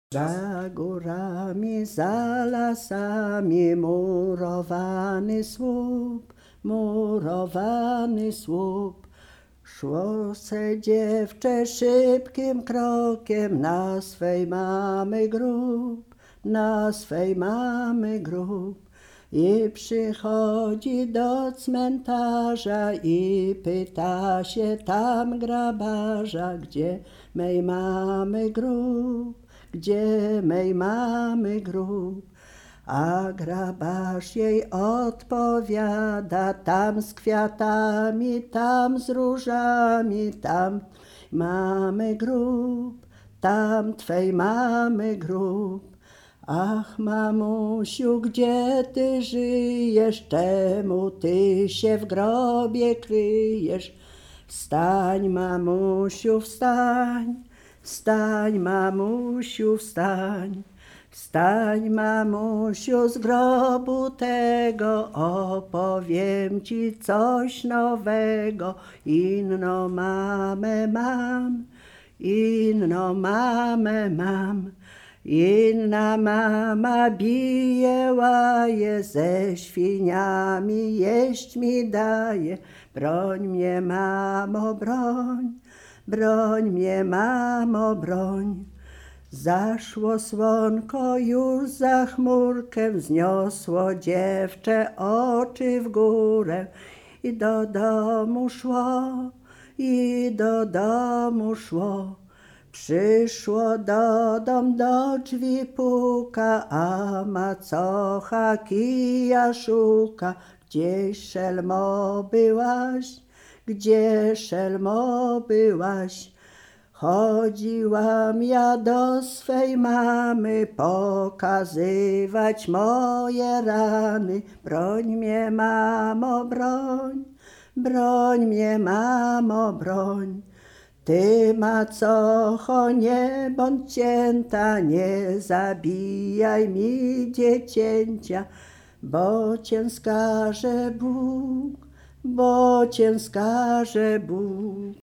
Za górami, za lasami murowany słup. Szło se dziewczę szybkim krokiem na swej mamy grób. I przychodzi do cmentarza i pyta się tam grabarza, gdzie mej mamy grób, gdzie mej mamy grób. A grabarz jej odpowiada, tam z kwiatami, tam z różami, tam mamy grób, tam twej mamy grób. Ach, mamusiu, gdzie ty żyjesz, czemu ty się w grobie kryjesz? Wstań, mamusiu, wstań, wstań, mamusiu, wstań. Wstań, mamusiu, z grobu tego, opowiem ci coś nowego. Inną mamę mam, inną mamę mam. Inna mama bije łaje, ze świniami jeść mi daje. Broń mnie, mamo, broń, broń mnie, mamo, broń. Zaszło słonko, już za chmurkę wzniosło dziewczę oczy w górę. I do domu szło, i do domu szło. Przyszło do dom, do drzwi puka, a macocha kija szuka. Gdzieś, szelmo, byłaś, gdzie, szelmo, byłaś? Chodziłam ja do swej mamy pokazywać moje rany. Broń mnie, mamo, broń, broń mnie, mamo, broń. Ty, macocho, nie bądź cięta, nie zabijaj mi dziecięcia, bo cię skaże Bóg, bo cię skaże Bóg.